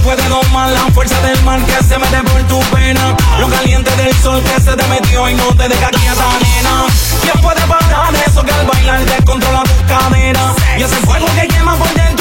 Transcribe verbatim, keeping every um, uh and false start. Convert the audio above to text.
puede domar la fuerza del mal que se mete por tu pena. Lo caliente del sol que se te metió y no te deja quieta, nena. ¿Quién puede parar eso que al bailar descontrola tus caderas? Y ese fuego que quema por dentro